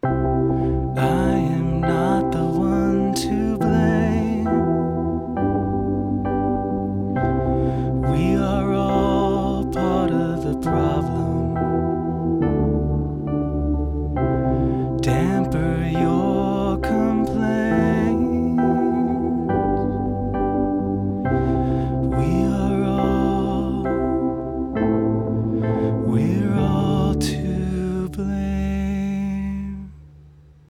I am not the one to blame. We are all part of the problem. Damper